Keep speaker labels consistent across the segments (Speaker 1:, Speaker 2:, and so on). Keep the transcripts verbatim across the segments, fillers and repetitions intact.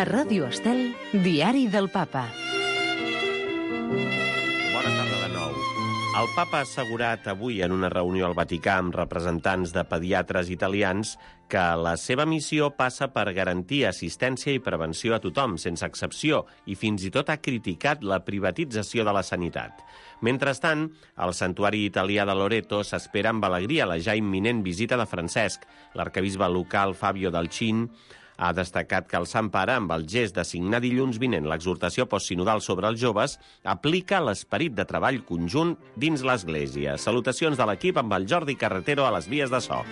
Speaker 1: A Ràdio Estel, Diari del Papa.
Speaker 2: Bona tarda de nou. El papa ha assegurat avui en una reunió al Vaticà amb representants de pediatres italians que la seva missió passa per garantir assistència i prevenció a tothom, sense excepció, i fins i tot ha criticat la privatització de la sanitat. Mentrestant, al santuari italià de Loreto s'espera amb alegria la ja imminent visita de Francesc. L'arquebisbe local Fabio Dalcin ha destacat que el Sant Pare, amb el gest de signar dilluns vinent l'exhortació postsinodal sobre els joves, aplica l'esperit de treball conjunt dins l'Església. Salutacions de l'equip amb el Jordi Carretero a les vies de so.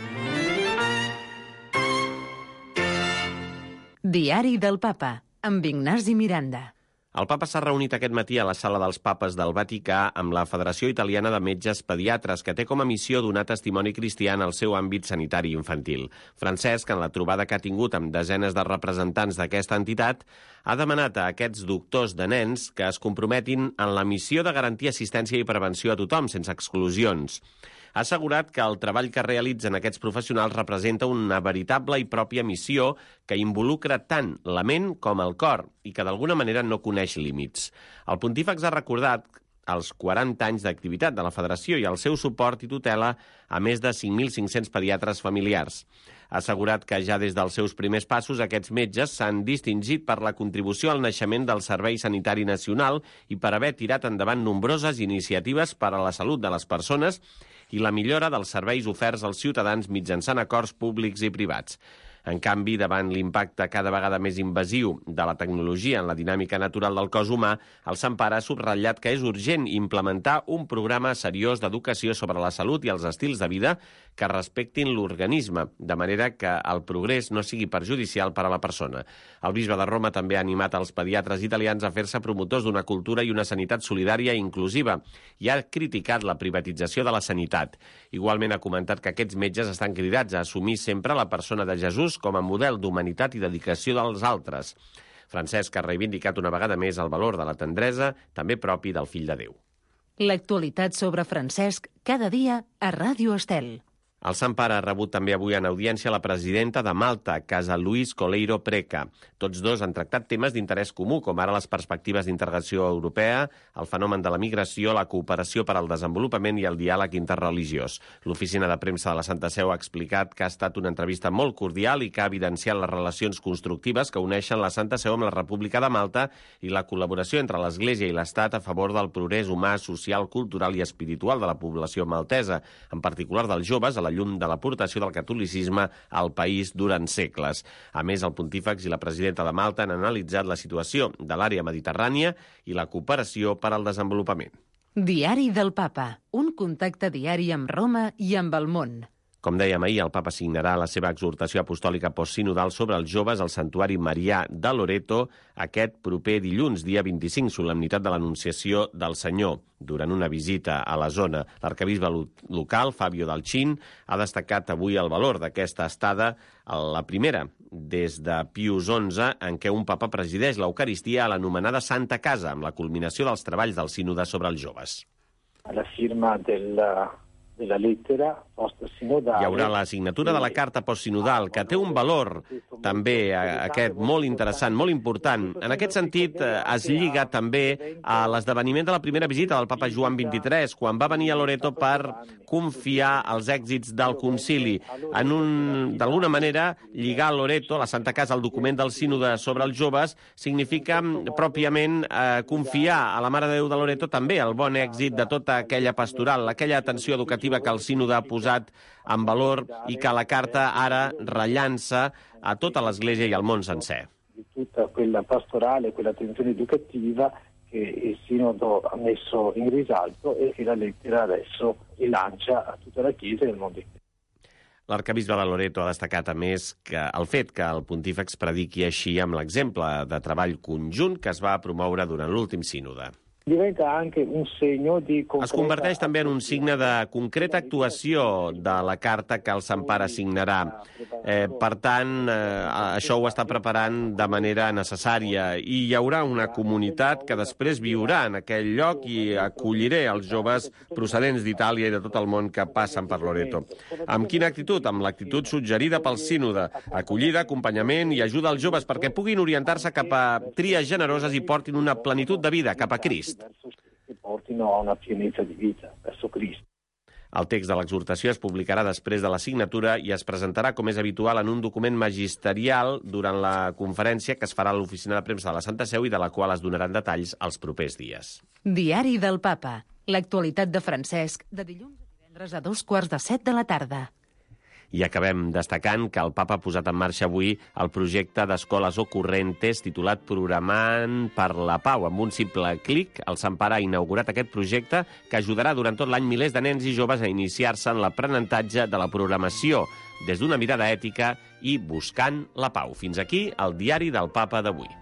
Speaker 1: Diari del Papa, amb Ignasi Miranda.
Speaker 2: El papa s'ha reunit aquest matí a la Sala dels Papes del Vaticà amb la Federació Italiana de Metges Pediatres, que té com a missió donar testimoni cristià en el seu àmbit sanitari infantil. Francesc, en la trobada que ha tingut amb desenes de representants d'aquesta entitat, ha demanat a aquests doctors de nens que es comprometin en la missió de garantir assistència i prevenció a tothom, sense exclusions. Ha assegurat que el treball que realitzen aquests professionals representa una veritable i pròpia missió que involucra tant la ment com el cor i que d'alguna manera no coneix límits. El pontífex ha recordat els quaranta anys d'activitat de la Federació i el seu suport i tutela a més de cinc mil cinc-cents pediatres familiars. Ha assegurat que ja des dels seus primers passos aquests metges s'han distingit per la contribució al naixement del Servei Sanitari Nacional i per haver tirat endavant nombroses iniciatives per a la salut de les persones i la millora dels serveis oferts als ciutadans mitjançant acords públics i privats. En canvi, davant l'impacte cada vegada més invasiu de la tecnologia en la dinàmica natural del cos humà, el Sant Pare ha subratllat que és urgent implementar un programa seriós d'educació sobre la salut i els estils de vida que respectin l'organisme, de manera que el progrés no sigui perjudicial per a la persona. El bisbe de Roma també ha animat els pediatres italians a fer-se promotors d'una cultura i una sanitat solidària i inclusiva i ha criticat la privatització de la sanitat. Igualment ha comentat que aquests metges estan cridats a assumir sempre la persona de Jesús com a model d'humanitat i dedicació dels altres. Francesc ha reivindicat una vegada més el valor de la tendresa, també propi del fill de Déu.
Speaker 1: L'actualitat sobre Francesc cada dia a Ràdio Estel.
Speaker 2: El Sant Pare ha rebut també avui en audiència la presidenta de Malta, Casa Luis Coleiro Preca. Tots dos han tractat temes d'interès comú, com ara les perspectives d'integració europea, el fenomen de la migració, la cooperació per al desenvolupament i el diàleg interreligiós. L'oficina de premsa de la Santa Seu ha explicat que ha estat una entrevista molt cordial i que ha evidenciat les relacions constructives que uneixen la Santa Seu amb la República de Malta i la col·laboració entre l'Església i l'Estat a favor del progrés humà, social, cultural i espiritual de la població maltesa, en particular dels joves, a la llum de l'aportació del catolicisme al país durant segles. A més, el pontífex i la presidenta de Malta han analitzat la situació de l'àrea mediterrània i la cooperació per al desenvolupament.
Speaker 1: Diari del Papa, un contacte diari amb Roma i amb el món.
Speaker 2: Com dèiem ahir, el papa signarà la seva exhortació apostòlica postsinodal sobre els joves al santuari marià de Loreto aquest proper dilluns, dia vint-i-cinc, solemnitat de l'Anunciació del Senyor. Durant una visita a la zona, l'arquebisbe local, Fabio Dalcin, ha destacat avui el valor d'aquesta estada, la primera des de Pius onze, en què un papa presideix l'Eucaristia a l'anomenada Santa Casa, amb la culminació dels treballs del sínode sobre els joves.
Speaker 3: La firma del... de la lettera post-sinodale.
Speaker 2: Hi haurà la signatura de la carta postsinodal, que té un valor també aquest molt interessant, molt important. En aquest sentit, es lliga també a l'esdeveniment de la primera visita del papa Joan vint-i-tres, quan va venir a Loreto per confiar els èxits del concili. En un, d'alguna manera, lligar a Loreto, la Santa Casa, el document del sínode sobre els joves, significa pròpiament eh, confiar a la Mare de Déu de Loreto també el bon èxit de tota aquella pastoral, aquella atenció educativa que el sínode ha posat en valor i que la carta ara rellança a tota l'Església i al món sencer.
Speaker 3: Tutta quella pastorale, quella attenzione educativa che il sinodo ha messo in risalto e che la lettera adesso rilancia a tutta la Chiesa e al mondo intero.
Speaker 2: L'arquebisbe de Loreto ha destacat, a més, que el fet que el pontífex prediqui així amb l'exemple de treball conjunt que es va promoure durant l'últim sínode.
Speaker 3: Diventa anche un segno di concreta...
Speaker 2: Es converteix també en un signe de concreta actuació de la carta que el Sant Pare signarà. Eh, per tant, eh, això ho està preparant de manera necessària i hi haurà una comunitat que després viurà en aquell lloc i acolliré els joves procedents d'Itàlia i de tot el món que passen per Loreto. Amb quina actitud? Amb l'actitud suggerida pel sínode. Acollida, acompanyament i ajuda als joves perquè puguin orientar-se cap a tries generoses i portin una plenitud de vida cap a Crist.
Speaker 3: Che portino a una pienezza di vita verso Cristo.
Speaker 2: El text de l'exhortació es publicarà després de la signatura i es presentarà, com és habitual, en un document magisterial durant la conferència que es farà a l'oficina de premsa de la Santa Seu i de la qual es donaran detalls els propers dies.
Speaker 1: Diari del Papa. L'actualitat de Francesc, de dilluns a divendres a dos quarts de set de la tarda.
Speaker 2: I acabem destacant que el Papa ha posat en marxa avui el projecte d'Escoles Ocorrentes titulat Programant per la Pau. Amb un simple clic, el Sant Pare ha inaugurat aquest projecte que ajudarà durant tot l'any milers de nens i joves a iniciar-se en l'aprenentatge de la programació des d'una mirada ètica i buscant la pau. Fins aquí el Diari del Papa d'avui.